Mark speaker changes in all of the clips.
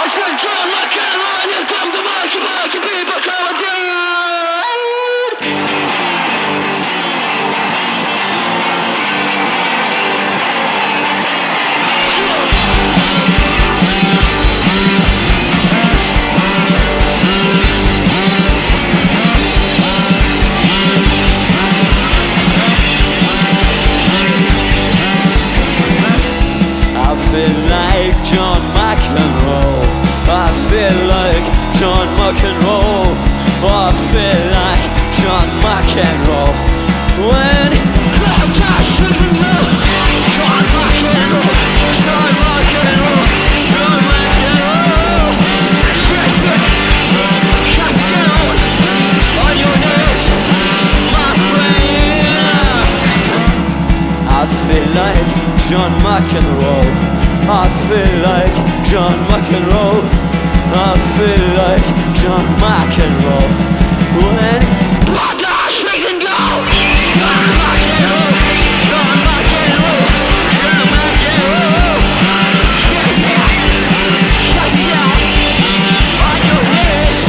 Speaker 1: John McEnroe. I feel like John McEnroe. I feel like John McEnroe. When I shouldn't know. John McEnroe. John McEnroe. John McEnroe. Can't get on your knees, my friend. I feel like John McEnroe. I feel like John McEnroe. I feel like John McEnroe. When she can go, John McEnroe, John McEnroe, John McEnroe. Yeah, shut down on your knees.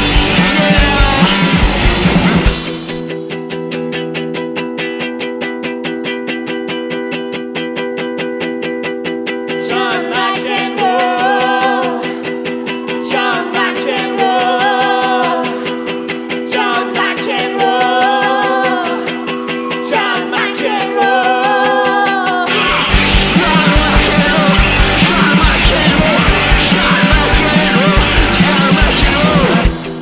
Speaker 2: John McEnroe, John McEnroe, John McEnroe, John McEnroe. John McEnroe, John McEnroe, John McEnroe, John McEnroe.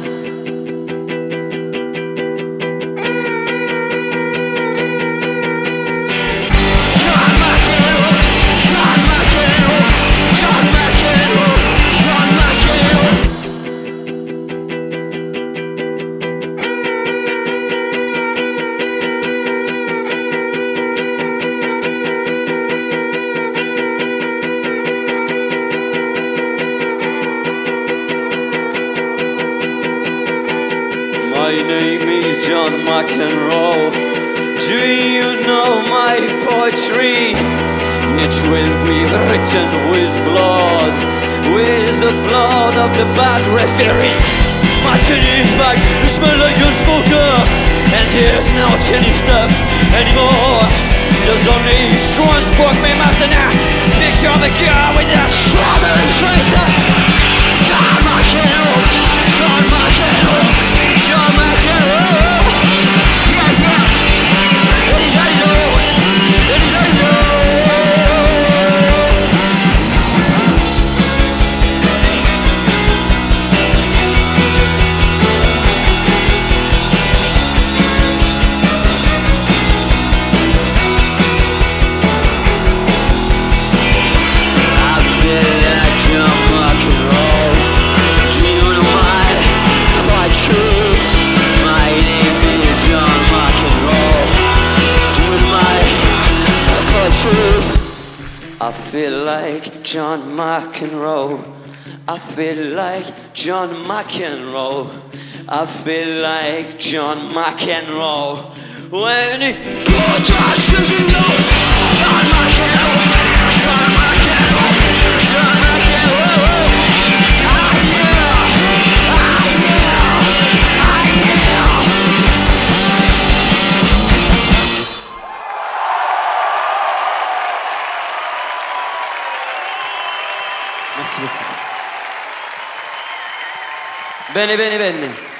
Speaker 1: My name is John McEnroe. Do you know my poetry? It will be written with blood, with the blood of the bad referee. My Chinese bag, you smell like a smoker, and there's no Chinese stuff anymore. Just only swans, pork, me maps, and a picture of a girl with a strawberry face. John McEnroe, John McEnroe, John McEnroe. Yeah, yeah. What did I know? What did I know? I feel like John McEnroe. I feel like John McEnroe. I feel like John McEnroe. When it goes, I shouldn't know. John McEnroe, John McEnroe, John McEnroe. Merci beaucoup. Bene, bene, bene.